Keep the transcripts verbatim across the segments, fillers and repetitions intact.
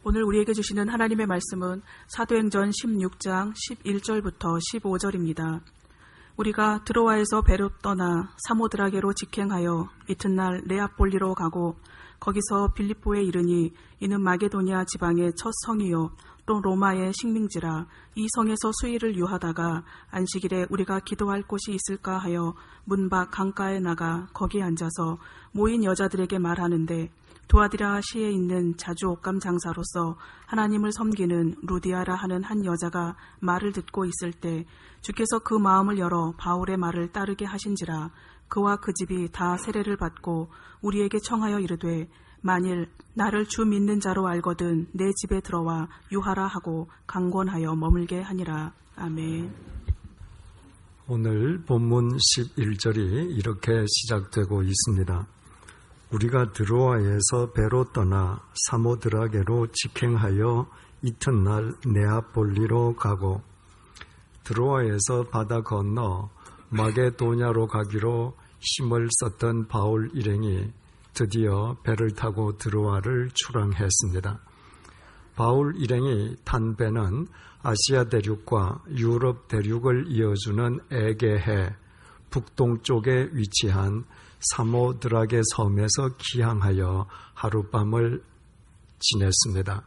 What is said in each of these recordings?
오늘 우리에게 주시는 하나님의 말씀은 사도행전 십육 장 십일 절부터 십오 절입니다. 우리가 드로아에서 배로 떠나 사모드라게로 직행하여 이튿날 네아폴리로 가고 거기서 빌립보에 이르니 이는 마게도니아 지방의 첫 성이요 또 로마의 식민지라. 이 성에서 수일을 유하다가 안식일에 우리가 기도할 곳이 있을까 하여 문 밖 강가에 나가 거기 앉아서 모인 여자들에게 말하는데, 두아디라 시에 있는 자주 옷감 장사로서 하나님을 섬기는 루디아라 하는 한 여자가 말을 듣고 있을 때 주께서 그 마음을 열어 바울의 말을 따르게 하신지라. 그와 그 집이 다 세례를 받고 우리에게 청하여 이르되, 만일 나를 주 믿는 자로 알거든 내 집에 들어와 유하라 하고 강권하여 머물게 하니라. 아멘. 오늘 본문 십일 절이 이렇게 시작되고 있습니다. 우리가 드로아에서 배로 떠나 사모드라게로 직행하여 이튿날 네아폴리로 가고, 드로아에서 바다 건너 마게도냐로 가기로 힘을 썼던 바울 일행이 드디어 배를 타고 드로아를 출항했습니다. 바울 일행이 탄 배는 아시아 대륙과 유럽 대륙을 이어주는 에게해 북동쪽에 위치한 사모드라게 섬에서 기항하여 하룻밤을 지냈습니다.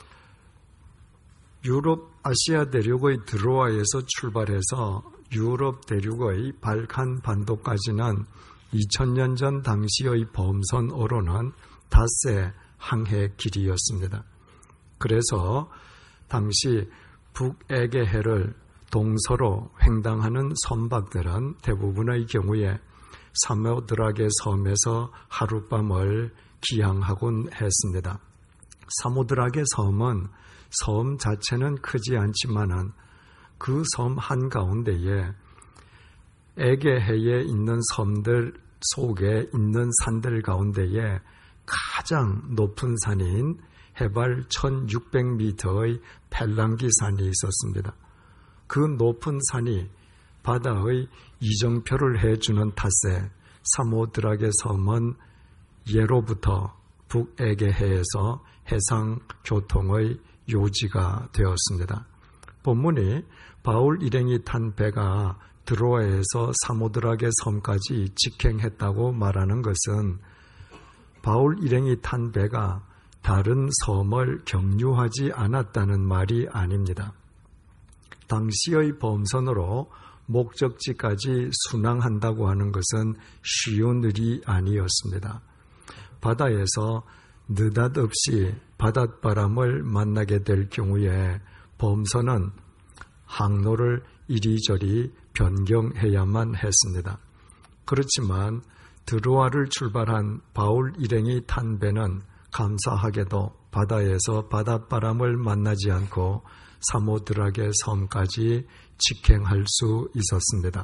유럽 아시아 대륙의 드로아에서 출발해서 유럽 대륙의 발칸 반도까지는 이천 년 전 당시의 범선어로는 닷새 항해 길이였습니다. 그래서 당시 북에게해를 동서로 횡단하는 선박들은 대부분의 경우에 사모드라게 섬에서 하룻밤을 기항하곤 했습니다. 사모드라게 섬은 섬 자체는 크지 않지만은 그 섬 한가운데에 에게해에 있는 섬들 속에 있는 산들 가운데에 가장 높은 산인 해발 천육백 미터의 펠랑기산이 있었습니다. 그 높은 산이 바다의 이정표를 해주는 탓에 사모드라게 섬은 예로부터 북에게해에서 해상교통의 요지가 되었습니다. 본문이 바울 일행이 탄 배가 드로아에서 사모드라게 섬까지 직행했다고 말하는 것은 바울 일행이 탄 배가 다른 섬을 경유하지 않았다는 말이 아닙니다. 당시의 범선으로 목적지까지 순항한다고 하는 것은 쉬운 일이 아니었습니다. 바다에서 느닷없이 바닷바람을 만나게 될 경우에 범선은 항로를 이리저리 변경해야만 했습니다. 그렇지만 드로아를 출발한 바울 일행이 탄 배는 감사하게도 바다에서 바닷바람을 만나지 않고 사모드라게 섬까지 직행할 수 있었습니다.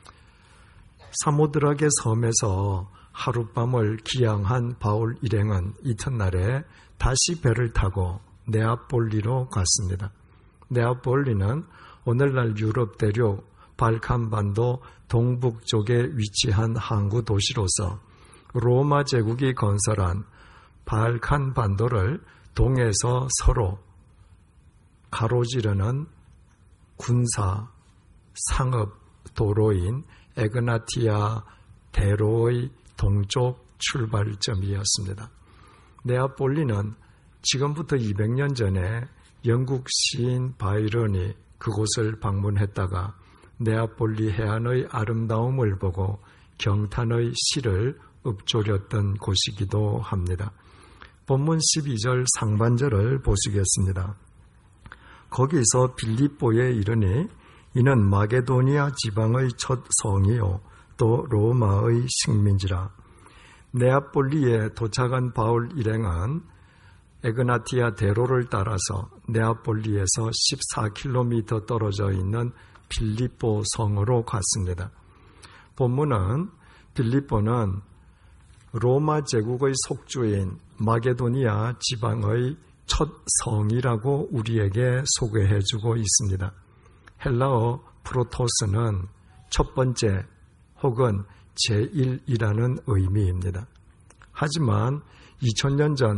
사모드라게 섬에서 하룻밤을 기항한 바울 일행은 이튿날에 다시 배를 타고 네아폴리로 갔습니다. 네아폴리는 오늘날 유럽 대륙 발칸반도 동북쪽에 위치한 항구 도시로서 로마 제국이 건설한 발칸반도를 동에서 서로 가로지르는 군사, 상업 도로인 에그나티아 대로의 동쪽 출발점이었습니다. 네아폴리는 지금부터 이백 년 전에 영국 시인 바이런이 그곳을 방문했다가 네아폴리 해안의 아름다움을 보고 경탄의 시를 읊조렸던 곳이기도 합니다. 본문 십이 절 상반절을 보시겠습니다. 거기서 빌립보에 이르니 이는 마게도니아 지방의 첫 성이요 또 로마의 식민지라. 네아폴리에 도착한 바울 일행은 에그나티아 대로를 따라서 네아폴리에서 십사 킬로미터 떨어져 있는 빌립보 성으로 갔습니다. 본문은 빌립보는 로마 제국의 속주인 마게도니아 지방의 첫 성이라고 우리에게 소개해주고 있습니다. 헬라어 프로토스는 첫 번째 혹은 제일이라는 의미입니다. 하지만 이천 년 전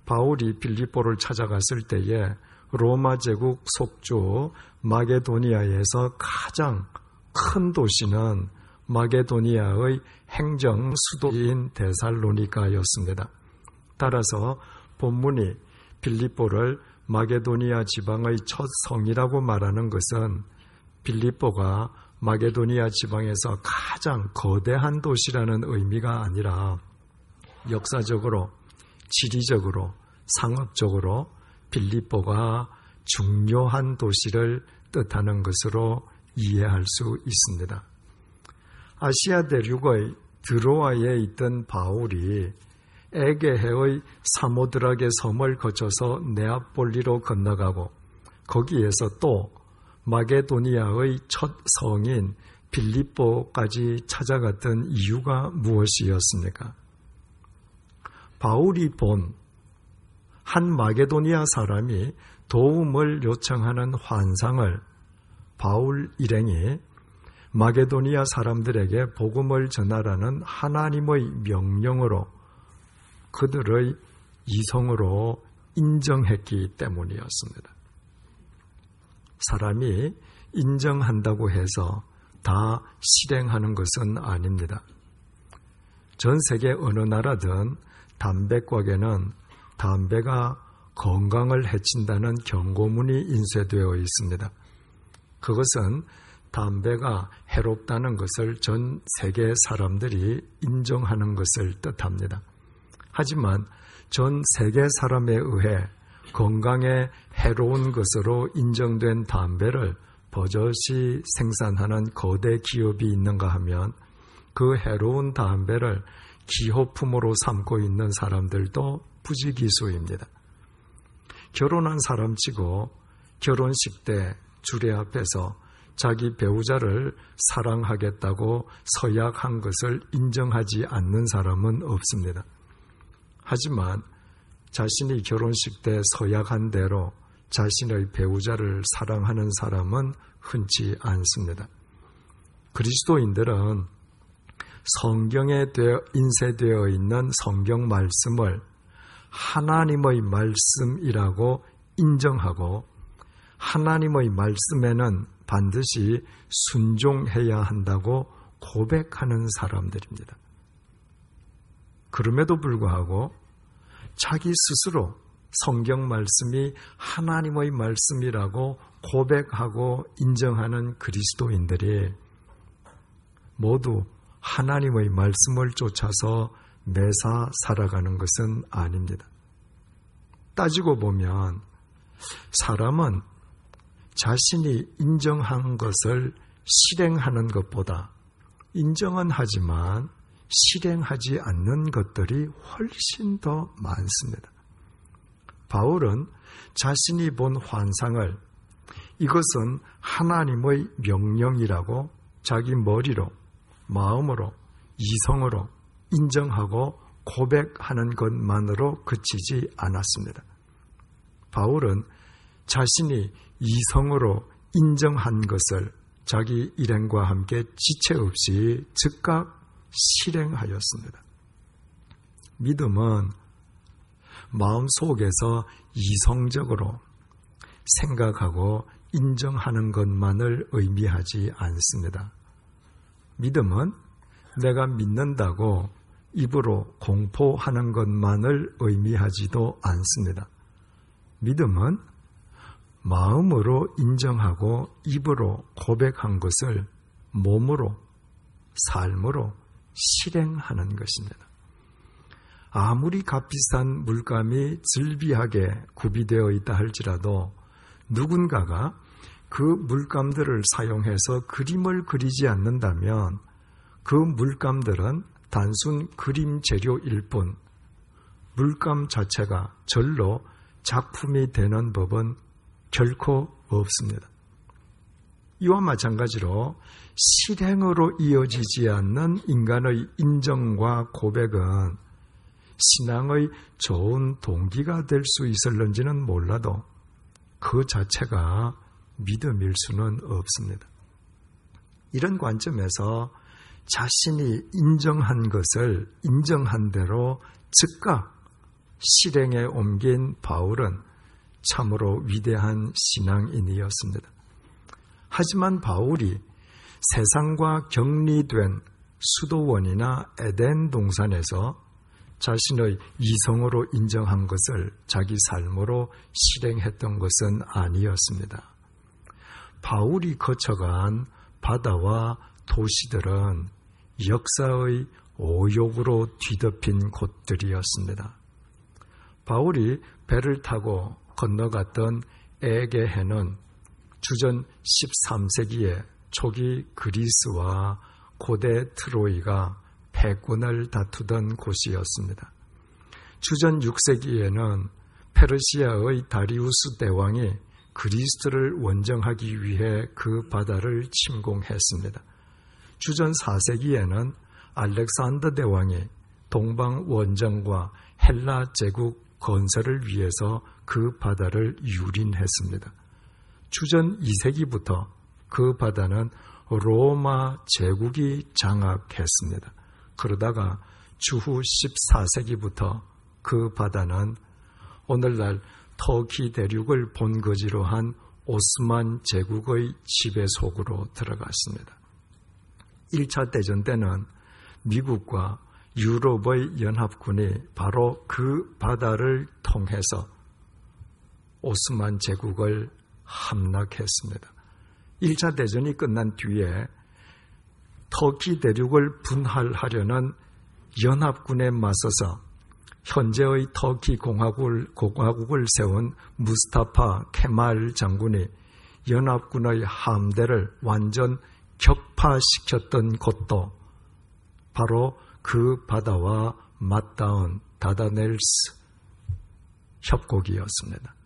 바울이 빌립보를 찾아갔을 때에 로마 제국 속주 마게도니아에서 가장 큰 도시는 마게도니아의 행정 수도인 데살로니가였습니다. 따라서 본문이 빌립보를 마게도니아 지방의 첫 성이라고 말하는 것은 빌립보가 마게도니아 지방에서 가장 거대한 도시라는 의미가 아니라 역사적으로, 지리적으로, 상업적으로 빌립보가 중요한 도시를 뜻하는 것으로 이해할 수 있습니다. 아시아 대륙의 드로아에 있던 바울이 에게해의 사모드라게 섬을 거쳐서 네아폴리로 건너가고 거기에서 또 마게도니아의 첫 성인 빌립보까지 찾아갔던 이유가 무엇이었습니까? 바울이 본 한 마게도니아 사람이 도움을 요청하는 환상을 바울 일행이 마게도니아 사람들에게 복음을 전하라는 하나님의 명령으로 그들의 이성으로 인정했기 때문이었습니다. 사람이 인정한다고 해서 다 실행하는 것은 아닙니다. 전 세계 어느 나라든 담배곽에는 담배가 건강을 해친다는 경고문이 인쇄되어 있습니다. 그것은 담배가 해롭다는 것을 전 세계 사람들이 인정하는 것을 뜻합니다. 하지만 전 세계 사람에 의해 건강에 해로운 것으로 인정된 담배를 버젓이 생산하는 거대 기업이 있는가 하면 그 해로운 담배를 기호품으로 삼고 있는 사람들도 부지기수입니다. 결혼한 사람치고 결혼식 때 주례 앞에서 자기 배우자를 사랑하겠다고 서약한 것을 인정하지 않는 사람은 없습니다. 하지만 자신이 결혼식 때 서약한 대로 자신의 배우자를 사랑하는 사람은 흔치 않습니다. 그리스도인들은 성경에 인쇄되어 있는 성경 말씀을 하나님의 말씀이라고 인정하고 하나님의 말씀에는 반드시 순종해야 한다고 고백하는 사람들입니다. 그럼에도 불구하고 자기 스스로 성경 말씀이 하나님의 말씀이라고 고백하고 인정하는 그리스도인들이 모두 하나님의 말씀을 쫓아서 매사 살아가는 것은 아닙니다. 따지고 보면 사람은 자신이 인정한 것을 실행하는 것보다 인정은 하지만 실행하지 않는 것들이 훨씬 더 많습니다. 바울은 자신이 본 환상을 이것은 하나님의 명령이라고 자기 머리로, 마음으로, 이성으로 인정하고 고백하는 것만으로 그치지 않았습니다. 바울은 자신이 이성으로 인정한 것을 자기 일행과 함께 지체 없이 즉각 실행하였습니다. 믿음은 마음속에서 이성적으로 생각하고 인정하는 것만을 의미하지 않습니다. 믿음은 내가 믿는다고 입으로 공포하는 것만을 의미하지도 않습니다. 믿음은 마음으로 인정하고 입으로 고백한 것을 몸으로, 삶으로 실행하는 것입니다. 아무리 값비싼 물감이 즐비하게 구비되어 있다 할지라도 누군가가 그 물감들을 사용해서 그림을 그리지 않는다면 그 물감들은 단순 그림 재료일 뿐 물감 자체가 절로 작품이 되는 법은 결코 없습니다. 이와 마찬가지로 실행으로 이어지지 않는 인간의 인정과 고백은 신앙의 좋은 동기가 될 수 있을런지는 몰라도 그 자체가 믿음일 수는 없습니다. 이런 관점에서 자신이 인정한 것을 인정한 대로 즉각 실행에 옮긴 바울은 참으로 위대한 신앙인이었습니다. 하지만 바울이 세상과 격리된 수도원이나 에덴 동산에서 자신의 이성으로 인정한 것을 자기 삶으로 실행했던 것은 아니었습니다. 바울이 거쳐간 바다와 도시들은 역사의 오욕으로 뒤덮인 곳들이었습니다. 바울이 배를 타고 건너갔던 에게해는 주전 십삼 세기에 초기 그리스와 고대 트로이가 패권을 다투던 곳이었습니다. 주전 육 세기에는 페르시아의 다리우스 대왕이 그리스도를 원정하기 위해 그 바다를 침공했습니다. 주전 사 세기에는 알렉산더 대왕이 동방 원정과 헬라 제국 건설을 위해서 그 바다를 유린했습니다. 주전 이 세기부터 그 바다는 로마 제국이 장악했습니다. 그러다가 주후 십사 세기부터 그 바다는 오늘날 터키 대륙을 본거지로 한 오스만 제국의 지배 속으로 들어갔습니다. 일 차 대전 때는 미국과 유럽의 연합군이 바로 그 바다를 통해서 오스만 제국을 함락했습니다. 일 차 대전이 끝난 뒤에 터키 대륙을 분할하려는 연합군에 맞서서 현재의 터키 공화국을, 공화국을 세운 무스타파 케말 장군이 연합군의 함대를 완전 격파시켰던 곳도 바로 그 바다와 맞닿은 다다넬스 협곡이었습니다.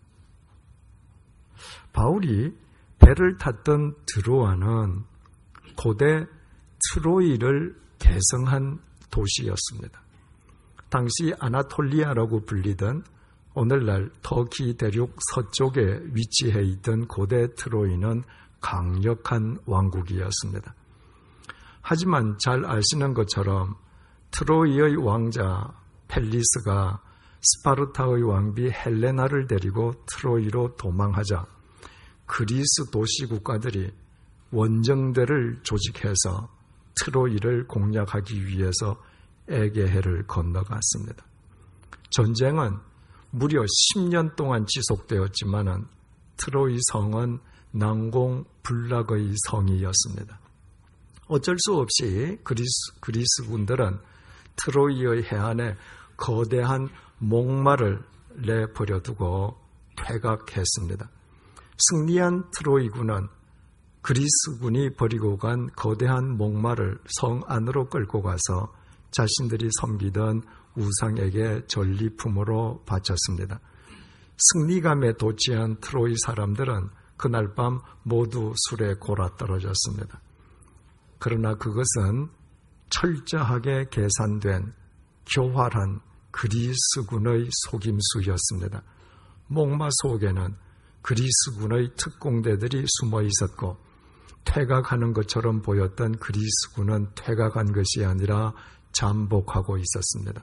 바울이 배를 탔던 드로아는 고대 트로이를 개성한 도시였습니다. 당시 아나톨리아라고 불리던 오늘날 터키 대륙 서쪽에 위치해 있던 고대 트로이는 강력한 왕국이었습니다. 하지만 잘 아시는 것처럼 트로이의 왕자 펠리스가 스파르타의 왕비 헬레나를 데리고 트로이로 도망하자 그리스 도시 국가들이 원정대를 조직해서 트로이를 공략하기 위해서 에게해를 건너갔습니다. 전쟁은 무려 십 년 동안 지속되었지만 트로이 성은 난공불락의 성이었습니다. 어쩔 수 없이 그리스, 그리스군들은 트로이의 해안에 거대한 목마를 내버려두고 퇴각했습니다. 승리한 트로이군은 그리스군이 버리고 간 거대한 목마를 성 안으로 끌고 가서 자신들이 섬기던 우상에게 전리품으로 바쳤습니다. 승리감에 도취한 트로이 사람들은 그날 밤 모두 술에 골아 떨어졌습니다. 그러나 그것은 철저하게 계산된 교활한 그리스군의 속임수였습니다. 목마 속에는 그리스군의 특공대들이 숨어 있었고 퇴각하는 것처럼 보였던 그리스군은 퇴각한 것이 아니라 잠복하고 있었습니다.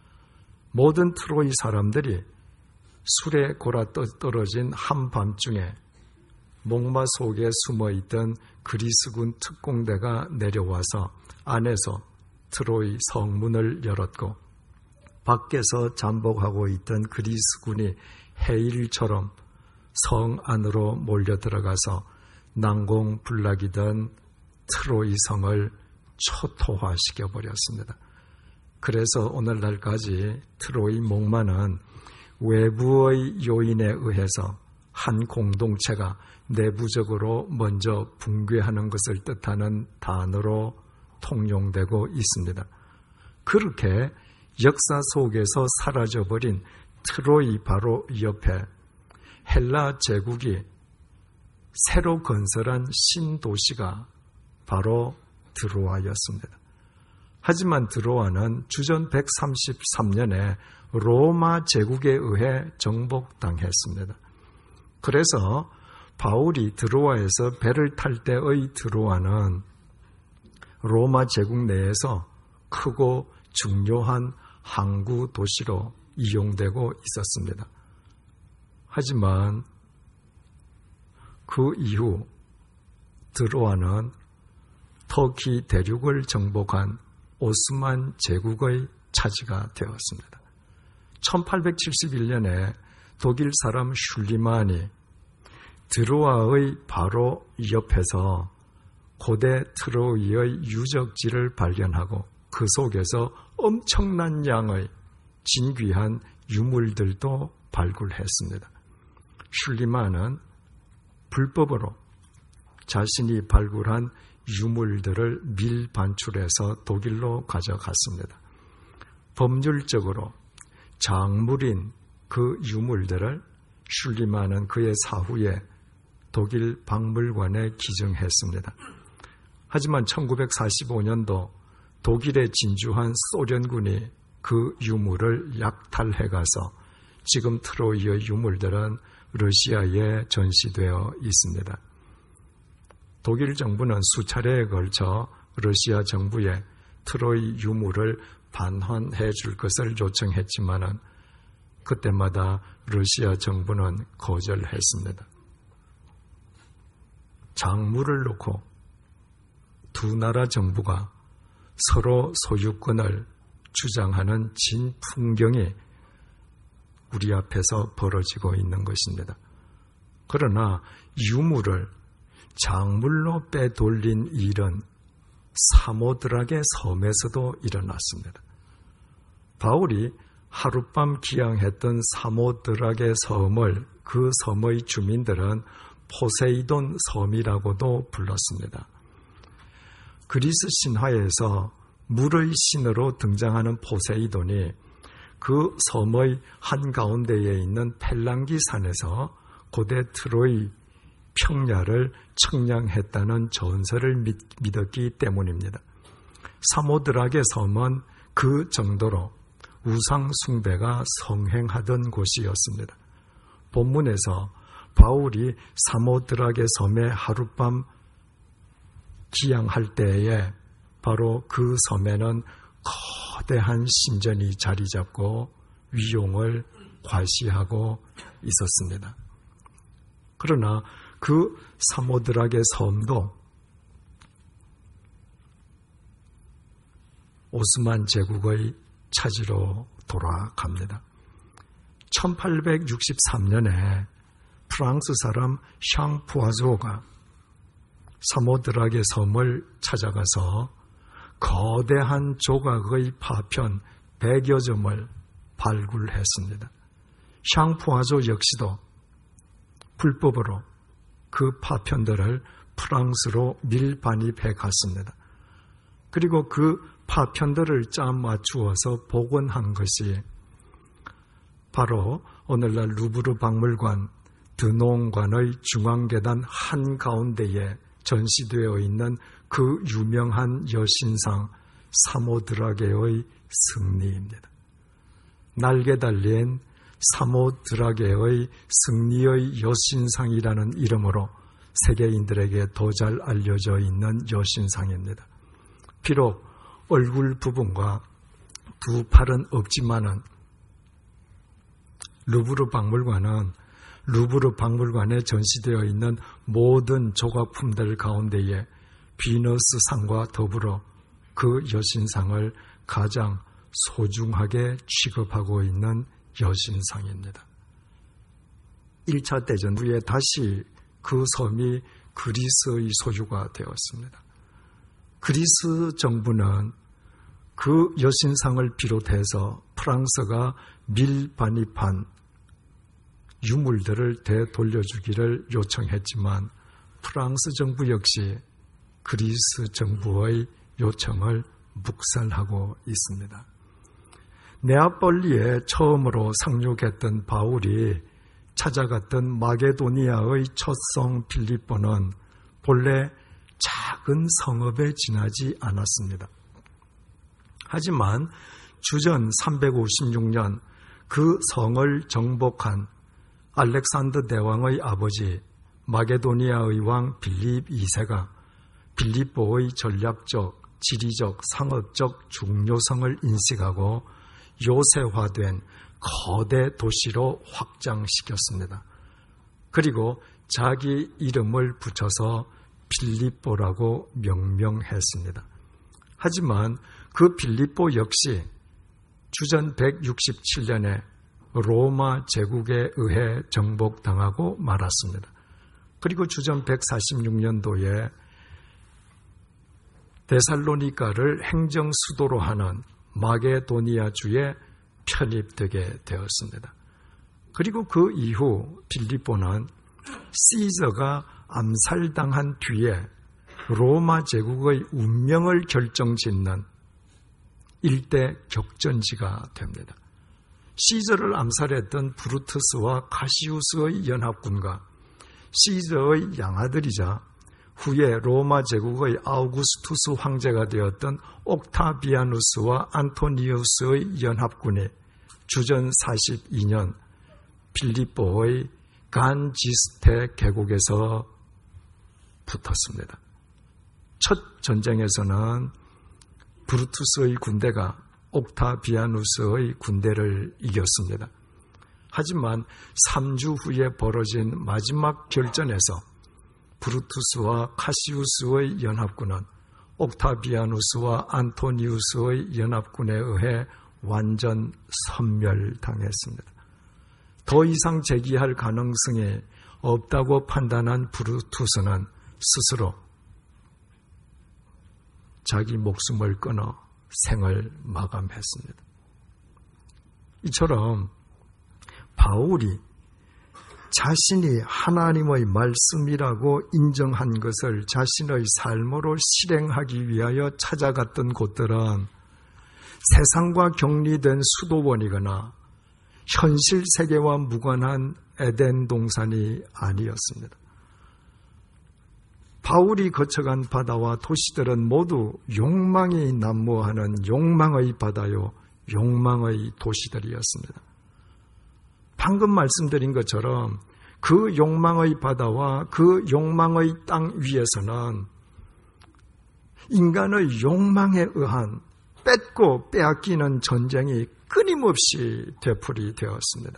모든 트로이 사람들이 술에 골아 떨어진 한밤중에 목마 속에 숨어있던 그리스군 특공대가 내려와서 안에서 트로이 성문을 열었고 밖에서 잠복하고 있던 그리스군이 해일처럼 성 안으로 몰려 들어가서 난공불락이던 트로이 성을 초토화시켜 버렸습니다. 그래서 오늘날까지 트로이 목마는 외부의 요인에 의해서 한 공동체가 내부적으로 먼저 붕괴하는 것을 뜻하는 단어로 통용되고 있습니다. 그렇게 역사 속에서 사라져버린 트로이 바로 옆에 헬라 제국이 새로 건설한 신도시가 바로 드로아였습니다. 하지만 드로아는 주전 백삼십삼 년에 로마 제국에 의해 정복당했습니다. 그래서 바울이 드로아에서 배를 탈 때의 드로아는 로마 제국 내에서 크고 중요한 항구 도시로 이용되고 있었습니다. 하지만 그 이후 드로아는 터키 대륙을 정복한 오스만 제국의 차지가 되었습니다. 천팔백칠십일 년에 독일 사람 슐리만이 드로아의 바로 옆에서 고대 트로이의 유적지를 발견하고 그 속에서 엄청난 양의 진귀한 유물들도 발굴했습니다. 슐리만은 불법으로 자신이 발굴한 유물들을 밀반출해서 독일로 가져갔습니다. 법률적으로 작물인 그 유물들을 슐리만은 그의 사후에 독일 박물관에 기증했습니다. 하지만 천구백사십오 년도 독일에 진주한 소련군이 그 유물을 약탈해가서 지금 트로이의 유물들은 러시아에 전시되어 있습니다. 독일 정부는 수차례에 걸쳐 러시아 정부에 트로이 유물을 반환해 줄 것을 요청했지만은 그때마다 러시아 정부는 거절했습니다. 작물을 놓고 두 나라 정부가 서로 소유권을 주장하는 진풍경이 우리 앞에서 벌어지고 있는 것입니다. 그러나 유물을 작물로 빼돌린 일은 사모드락의 섬에서도 일어났습니다. 바울이 하룻밤 기항했던 사모드락의 섬을 그 섬의 주민들은 포세이돈 섬이라고도 불렀습니다. 그리스 신화에서 물의 신으로 등장하는 포세이돈이 그 섬의 한가운데에 있는 펠랑기 산에서 고대 트로이 평야를 측량했다는 전설을 믿, 믿었기 때문입니다. 사모드락의 섬은 그 정도로 우상 숭배가 성행하던 곳이었습니다. 본문에서 바울이 사모드락의 섬에 하룻밤 기양할 때에 바로 그 섬에는 거대한 신전이 자리 잡고 위용을 과시하고 있었습니다. 그러나 그 사모드락의 섬도 오스만 제국의 차지로 돌아갑니다. 천팔백육십삼 년에 프랑스 사람 샹푸아조가 사모드락의 섬을 찾아가서 거대한 조각의 파편 백여 점을 발굴했습니다. 샹푸아조 역시도 불법으로 그 파편들을 프랑스로 밀반입해 갔습니다. 그리고 그 파편들을 짜 맞추어서 복원한 것이 바로 오늘날 루브르 박물관 드농관의 중앙계단 한가운데에 전시되어 있는 그 유명한 여신상 사모드라게의 승리입니다. 날개 달린 사모드라게의 승리의 여신상이라는 이름으로 세계인들에게 더 잘 알려져 있는 여신상입니다. 비록 얼굴 부분과 두 팔은 없지만은 루브르 박물관은 루브르 박물관에 전시되어 있는 모든 조각품들 가운데에 비너스 상과 더불어 그 여신상을 가장 소중하게 취급하고 있는 여신상입니다. 일 차 대전 후에 다시 그 섬이 그리스의 소유가 되었습니다. 그리스 정부는 그 여신상을 비롯해서 프랑스가 밀반입한 유물들을 되돌려주기를 요청했지만 프랑스 정부 역시 그리스 정부의 요청을 묵살하고 있습니다. 네아폴리에 처음으로 상륙했던 바울이 찾아갔던 마게도니아의 첫 성 빌립보는 본래 작은 성읍에 지나지 않았습니다. 하지만 주전 삼백오십육 년 그 성을 정복한 알렉산더 대왕의 아버지 마게도니아의 왕 빌립 이 세가 빌립보의 전략적, 지리적, 상업적 중요성을 인식하고 요새화된 거대 도시로 확장시켰습니다. 그리고 자기 이름을 붙여서 빌립보라고 명명했습니다. 하지만 그 빌립보 역시 주전 백육십칠 년에 로마 제국에 의해 정복당하고 말았습니다. 그리고 주전 백사십육 년도에 데살로니가를 행정 수도로 하는 마게도니아주에 편입되게 되었습니다. 그리고 그 이후 빌립보는 시저가 암살당한 뒤에 로마 제국의 운명을 결정짓는 일대 격전지가 됩니다. 시저를 암살했던 브루투스와 카시우스의 연합군과 시저의 양아들이자 후에 로마 제국의 아우구스투스 황제가 되었던 옥타비아누스와 안토니우스의 연합군이 주전 사십이 년 빌립보의 간지스테 계곡에서 붙었습니다. 첫 전쟁에서는 브루투스의 군대가 옥타비아누스의 군대를 이겼습니다. 하지만 삼 주 후에 벌어진 마지막 결전에서 브루투스와 카시우스의 연합군은 옥타비아누스와 안토니우스의 연합군에 의해 완전 섬멸당했습니다. 더 이상 재기할 가능성이 없다고 판단한 브루투스는 스스로 자기 목숨을 끊어 생을 마감했습니다. 이처럼 바울이 자신이 하나님의 말씀이라고 인정한 것을 자신의 삶으로 실행하기 위하여 찾아갔던 곳들은 세상과 격리된 수도원이거나 현실 세계와 무관한 에덴 동산이 아니었습니다. 바울이 거쳐간 바다와 도시들은 모두 욕망이 난무하는 욕망의 바다요, 욕망의 도시들이었습니다. 방금 말씀드린 것처럼 그 욕망의 바다와 그 욕망의 땅 위에서는 인간의 욕망에 의한 뺏고 빼앗기는 전쟁이 끊임없이 되풀이 되었습니다.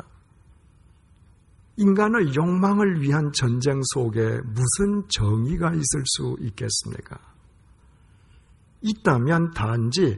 인간의 욕망을 위한 전쟁 속에 무슨 정의가 있을 수 있겠습니까? 있다면 단지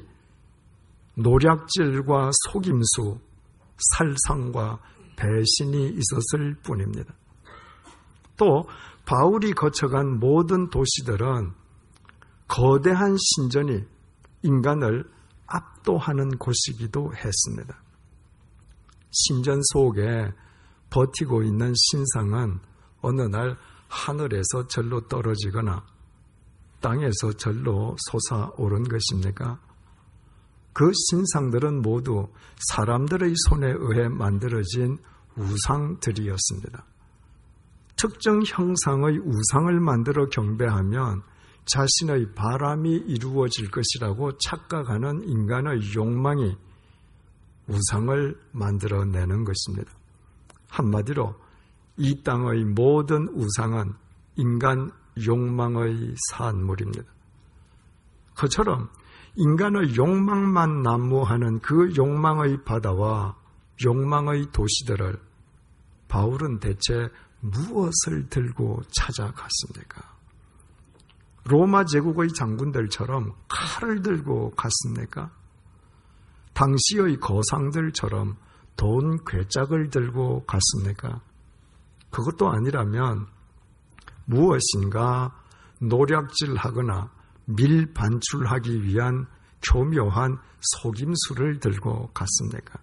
노략질과 속임수, 살상과 배신이 있었을 뿐입니다. 또 바울이 거쳐간 모든 도시들은 거대한 신전이 인간을 압도하는 곳이기도 했습니다. 신전 속에 버티고 있는 신상은 어느 날 하늘에서 절로 떨어지거나 땅에서 절로 솟아오른 것입니까? 그 신상들은 모두 사람들의 손에 의해 만들어진 우상들이었습니다. 특정 형상의 우상을 만들어 경배하면 자신의 바람이 이루어질 것이라고 착각하는 인간의 욕망이 우상을 만들어내는 것입니다. 한마디로 이 땅의 모든 우상은 인간 욕망의 산물입니다. 그처럼 인간의 욕망만 난무하는 그 욕망의 바다와 욕망의 도시들을 바울은 대체 무엇을 들고 찾아갔습니까? 로마 제국의 장군들처럼 칼을 들고 갔습니까? 당시의 거상들처럼 돈 괴짝을 들고 갔습니까? 그것도 아니라면 무엇인가 노략질하거나 밀반출하기 위한 교묘한 속임수를 들고 갔습니까?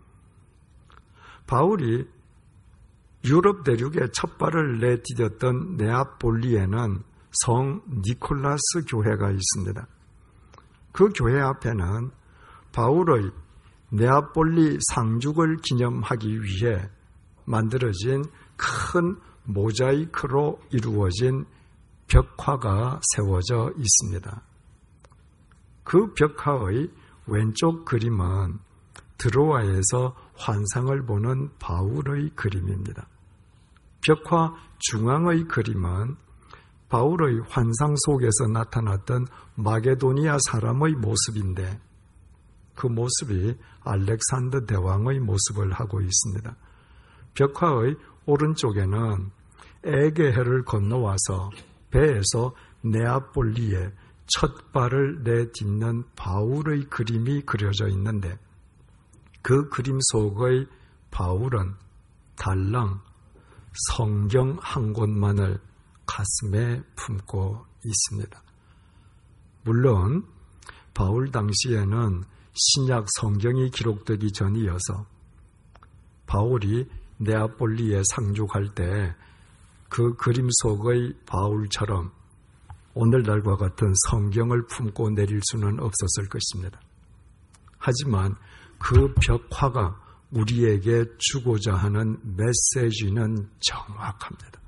바울이 유럽 대륙에 첫 발을 내디뎠던 네아폴리에는 성 니콜라스 교회가 있습니다. 그 교회 앞에는 바울의 네아폴리 상륙을 기념하기 위해 만들어진 큰 모자이크로 이루어진 벽화가 세워져 있습니다. 그 벽화의 왼쪽 그림은 드로아에서 환상을 보는 바울의 그림입니다. 벽화 중앙의 그림은 바울의 환상 속에서 나타났던 마게도니아 사람의 모습인데 그 모습이 알렉산더 대왕의 모습을 하고 있습니다. 벽화의 오른쪽에는 에게해를 건너와서 배에서 네아폴리에 첫 발을 내딛는 바울의 그림이 그려져 있는데 그 그림 속의 바울은 달랑 성경 한 권만을 가슴에 품고 있습니다. 물론 바울 당시에는 신약 성경이 기록되기 전이어서 바울이 네아폴리에 상륙할 때 그 그림 속의 바울처럼 오늘날과 같은 성경을 품고 내릴 수는 없었을 것입니다. 하지만 그 벽화가 우리에게 주고자 하는 메시지는 정확합니다.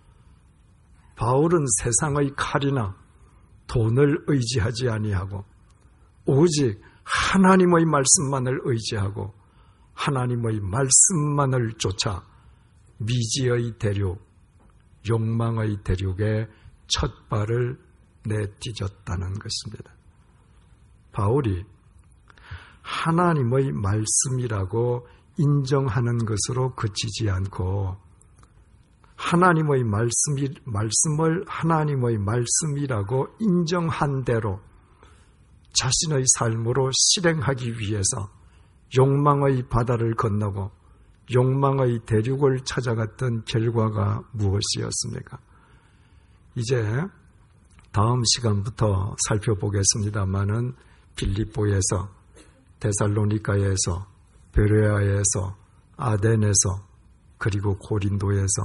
바울은 세상의 칼이나 돈을 의지하지 아니하고 오직 하나님의 말씀만을 의지하고 하나님의 말씀만을 쫓아 미지의 대륙, 욕망의 대륙에 첫 발을 내딛었다는 것입니다. 바울이 하나님의 말씀이라고 인정하는 것으로 그치지 않고 하나님의 말씀이, 말씀을 하나님의 말씀이라고 인정한 대로 자신의 삶으로 실행하기 위해서 욕망의 바다를 건너고 욕망의 대륙을 찾아갔던 결과가 무엇이었습니까? 이제 다음 시간부터 살펴보겠습니다마는 빌립보에서, 데살로니가에서, 베레아에서, 아덴에서, 그리고 고린도에서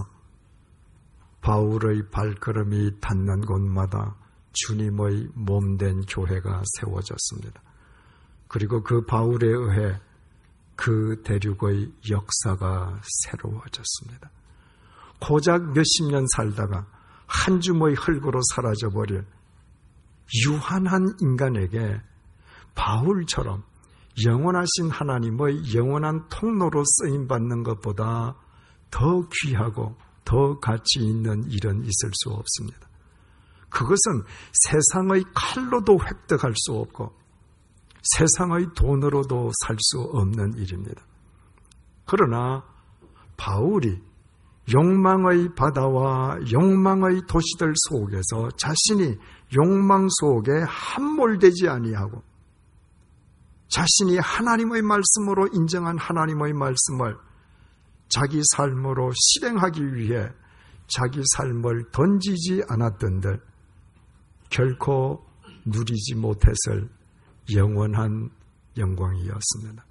바울의 발걸음이 닿는 곳마다 주님의 몸된 교회가 세워졌습니다. 그리고 그 바울에 의해 그 대륙의 역사가 새로워졌습니다. 고작 몇십 년 살다가 한 줌의 흙으로 사라져버릴 유한한 인간에게 바울처럼 영원하신 하나님의 영원한 통로로 쓰임받는 것보다 더 귀하고 더 가치 있는 일은 있을 수 없습니다. 그것은 세상의 칼로도 획득할 수 없고 세상의 돈으로도 살 수 없는 일입니다. 그러나 바울이 욕망의 바다와 욕망의 도시들 속에서 자신이 욕망 속에 함몰되지 아니하고 자신이 하나님의 말씀으로 인정한 하나님의 말씀을 자기 삶으로 실행하기 위해 자기 삶을 던지지 않았던들 결코 누리지 못했을 영원한 영광이었습니다.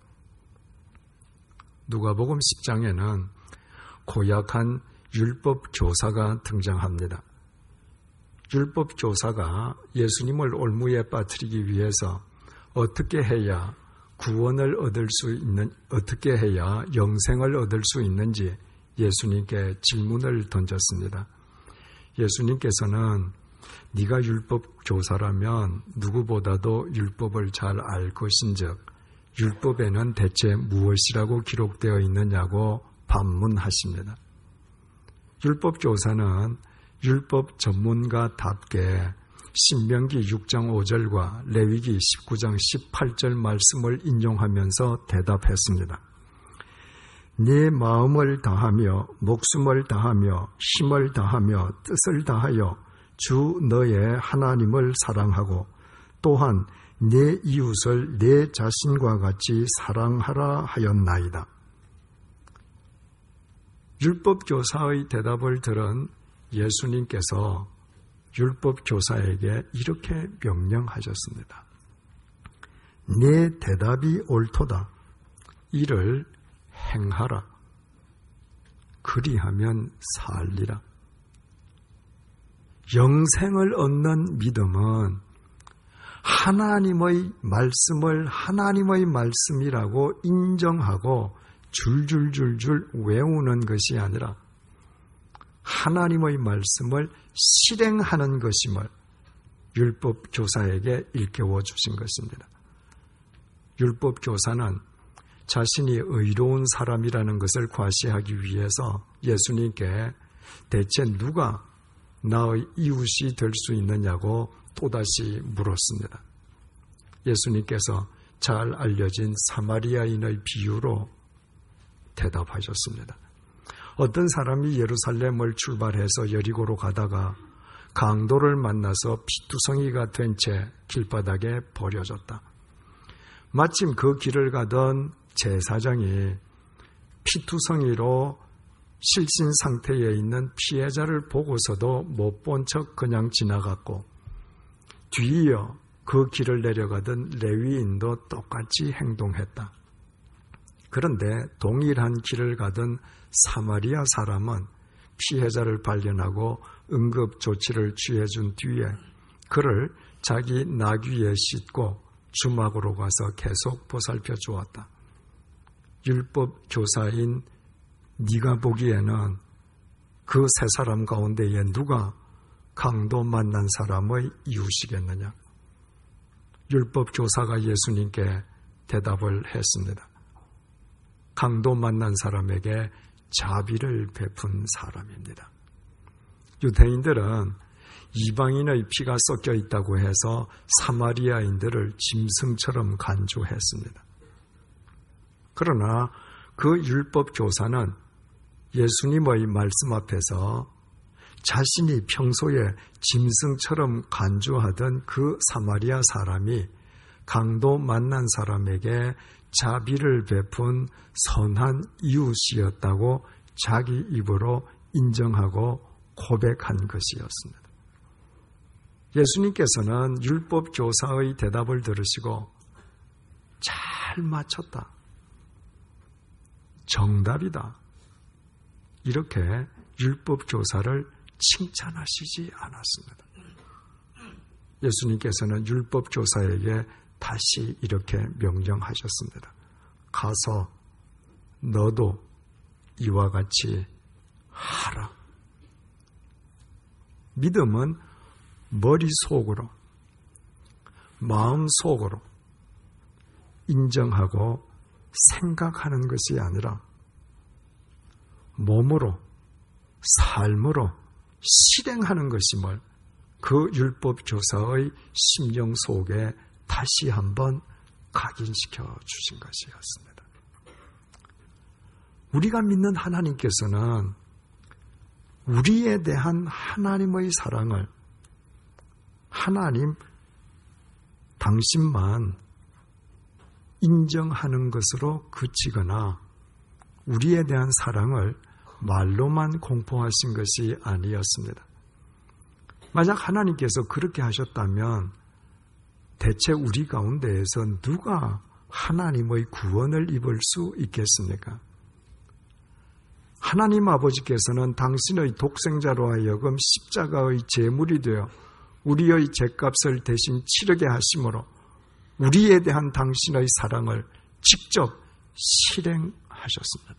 누가복음 십 장에는 고약한 율법 교사가 등장합니다. 율법 교사가 예수님을 올무에 빠뜨리기 위해서 어떻게 해야 구원을 얻을 수 있는, 어떻게 해야 영생을 얻을 수 있는지 예수님께 질문을 던졌습니다. 예수님께서는 네가 율법 교사라면 누구보다도 율법을 잘 알 것인즉 율법에는 대체 무엇이라고 기록되어 있느냐고 반문하십니다. 율법 교사는 율법 전문가답게 신명기 육 장 오 절과 레위기 십구 장 십팔 절 말씀을 인용하면서 대답했습니다. 네 마음을 다하며 목숨을 다하며 힘을 다하며 뜻을 다하여 주 너의 하나님을 사랑하고 또한 내 이웃을 내 자신과 같이 사랑하라 하였나이다. 율법교사의 대답을 들은 예수님께서 율법교사에게 이렇게 명령하셨습니다. 내 대답이 옳도다. 이를 행하라. 그리하면 살리라. 영생을 얻는 믿음은 하나님의 말씀을 하나님의 말씀이라고 인정하고 줄줄줄줄 외우는 것이 아니라 하나님의 말씀을 실행하는 것임을 율법교사에게 일깨워 주신 것입니다. 율법교사는 자신이 의로운 사람이라는 것을 과시하기 위해서 예수님께 대체 누가 나의 이웃이 될 수 있느냐고 또다시 물었습니다. 예수님께서 잘 알려진 사마리아인의 비유로 대답하셨습니다. 어떤 사람이 예루살렘을 출발해서 여리고로 가다가 강도를 만나서 피투성이가 된 채 길바닥에 버려졌다. 마침 그 길을 가던 제사장이 피투성이로 실신 상태에 있는 피해자를 보고서도 못 본 척 그냥 지나갔고, 뒤이어 그 길을 내려가던 레위인도 똑같이 행동했다. 그런데 동일한 길을 가던 사마리아 사람은 피해자를 발견하고 응급 조치를 취해준 뒤에 그를 자기 나귀에 싣고 주막으로 가서 계속 보살펴 주었다. 율법 교사인 네가 보기에는 그 세 사람 가운데에 누가 강도 만난 사람의 이웃이겠느냐? 율법 교사가 예수님께 대답을 했습니다. 강도 만난 사람에게 자비를 베푼 사람입니다. 유대인들은 이방인의 피가 섞여 있다고 해서 사마리아인들을 짐승처럼 간주했습니다. 그러나 그 율법 교사는 예수님의 말씀 앞에서 자신이 평소에 짐승처럼 간주하던 그 사마리아 사람이 강도 만난 사람에게 자비를 베푼 선한 이웃이었다고 자기 입으로 인정하고 고백한 것이었습니다. 예수님께서는 율법 교사의 대답을 들으시고 잘 맞췄다, 정답이다, 이렇게 율법 교사를 칭찬하시지 않았습니다. 예수님께서는 율법 교사에게 다시 이렇게 명령하셨습니다. 가서 너도 이와 같이 하라. 믿음은 머릿속으로, 마음속으로 인정하고 생각하는 것이 아니라 몸으로, 삶으로 실행하는 것임을 그 율법 교사의 심령 속에 다시 한번 각인시켜 주신 것이었습니다. 우리가 믿는 하나님께서는 우리에 대한 하나님의 사랑을 하나님 당신만 인정하는 것으로 그치거나 우리에 대한 사랑을 말로만 공포하신 것이 아니었습니다. 만약 하나님께서 그렇게 하셨다면 대체 우리 가운데에서 누가 하나님의 구원을 입을 수 있겠습니까? 하나님 아버지께서는 당신의 독생자로 하여금 십자가의 제물이 되어 우리의 죄값을 대신 치르게 하심으로 우리에 대한 당신의 사랑을 직접 실행하셨습니다.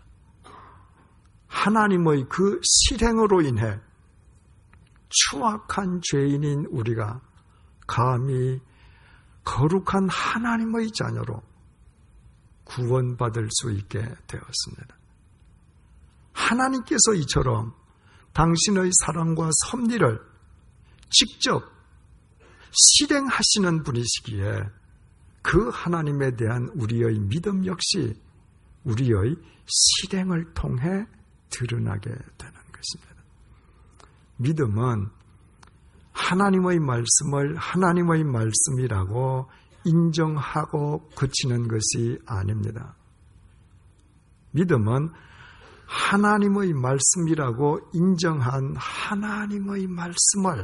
하나님의 그 실행으로 인해 추악한 죄인인 우리가 감히 거룩한 하나님의 자녀로 구원받을 수 있게 되었습니다. 하나님께서 이처럼 당신의 사랑과 섭리를 직접 실행하시는 분이시기에 그 하나님에 대한 우리의 믿음 역시 우리의 실행을 통해 드러나게 되는 것입니다. 믿음은 하나님의 말씀을 하나님의 말씀이라고 인정하고 그치는 것이 아닙니다. 믿음은 하나님의 말씀이라고 인정한 하나님의 말씀을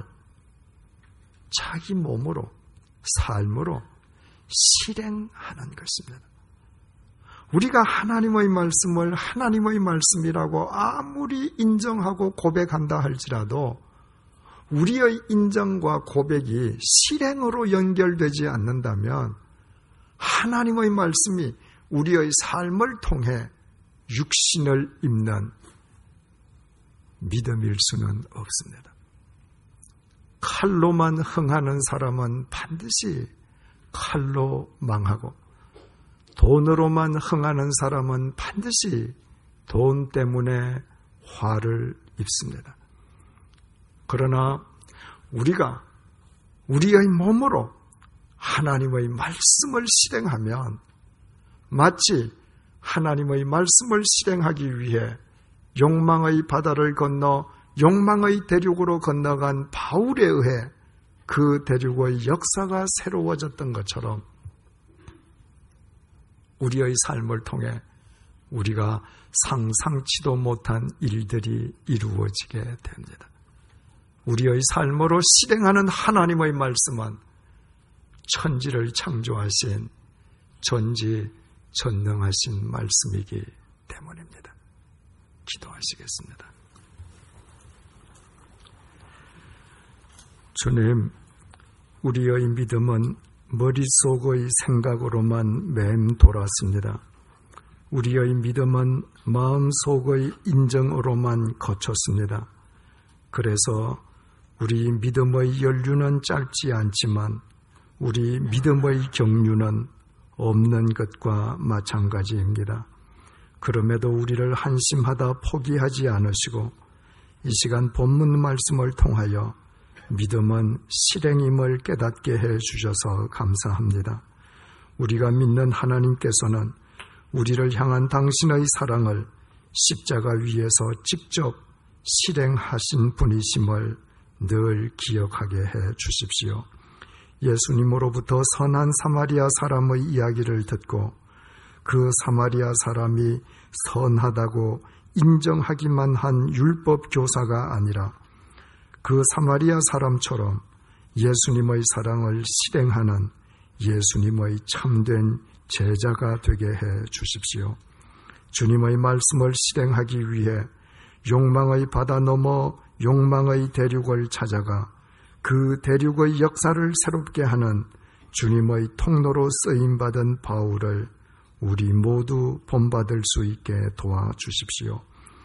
자기 몸으로, 삶으로 실행하는 것입니다. 우리가 하나님의 말씀을 하나님의 말씀이라고 아무리 인정하고 고백한다 할지라도 우리의 인정과 고백이 실행으로 연결되지 않는다면 하나님의 말씀이 우리의 삶을 통해 육신을 입는 믿음일 수는 없습니다. 칼로만 흥하는 사람은 반드시 칼로 망하고 돈으로만 흥하는 사람은 반드시 돈 때문에 화를 입습니다. 그러나 우리가 우리의 몸으로 하나님의 말씀을 실행하면 마치 하나님의 말씀을 실행하기 위해 욕망의 바다를 건너 욕망의 대륙으로 건너간 바울에 의해 그 대륙의 역사가 새로워졌던 것처럼 우리의 삶을 통해 우리가 상상치도 못한 일들이 이루어지게 됩니다. 우리의 삶으로 실행하는 하나님의 말씀은 천지를 창조하신 전지전능하신 말씀이기 때문입니다. 기도하시겠습니다. 주님, 우리의 믿음은 머릿속의 생각으로만 맴돌았습니다. 우리의 믿음은 마음속의 인정으로만 거쳤습니다. 그래서 우리 믿음의 연륜은 짧지 않지만 우리 믿음의 경륜은 없는 것과 마찬가지입니다. 그럼에도 우리를 한심하다 포기하지 않으시고 이 시간 본문 말씀을 통하여 믿음은 실행임을 깨닫게 해 주셔서 감사합니다. 우리가 믿는 하나님께서는 우리를 향한 당신의 사랑을 십자가 위에서 직접 실행하신 분이심을 늘 기억하게 해 주십시오. 예수님으로부터 선한 사마리아 사람의 이야기를 듣고 그 사마리아 사람이 선하다고 인정하기만 한 율법 교사가 아니라 그 사마리아 사람처럼 예수님의 사랑을 실행하는 예수님의 참된 제자가 되게 해 주십시오. 주님의 말씀을 실행하기 위해 욕망의 바다 넘어 욕망의 대륙을 찾아가 그 대륙의 역사를 새롭게 하는 주님의 통로로 쓰임받은 바울을 우리 모두 본받을 수 있게 도와주십시오.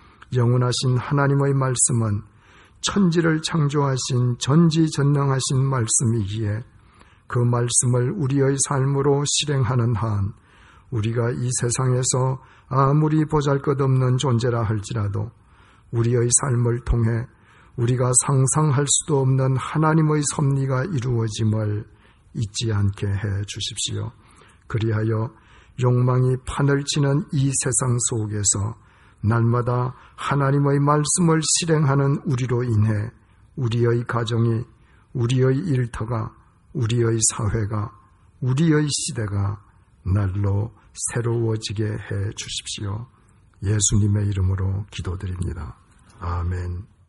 영원하신 하나님의 말씀은 천지를 창조하신 전지전능하신 말씀이기에 그 말씀을 우리의 삶으로 실행하는 한 우리가 이 세상에서 아무리 보잘것없는 존재라 할지라도 우리의 삶을 통해 우리가 상상할 수도 없는 하나님의 섭리가 이루어짐을 잊지 않게 해 주십시오. 그리하여 욕망이 판을 치는 이 세상 속에서 날마다 하나님의 말씀을 실행하는 우리로 인해 우리의 가정이, 우리의 일터가, 우리의 사회가, 우리의 시대가 날로 새로워지게 해 주십시오. 예수님의 이름으로 기도드립니다. 아멘.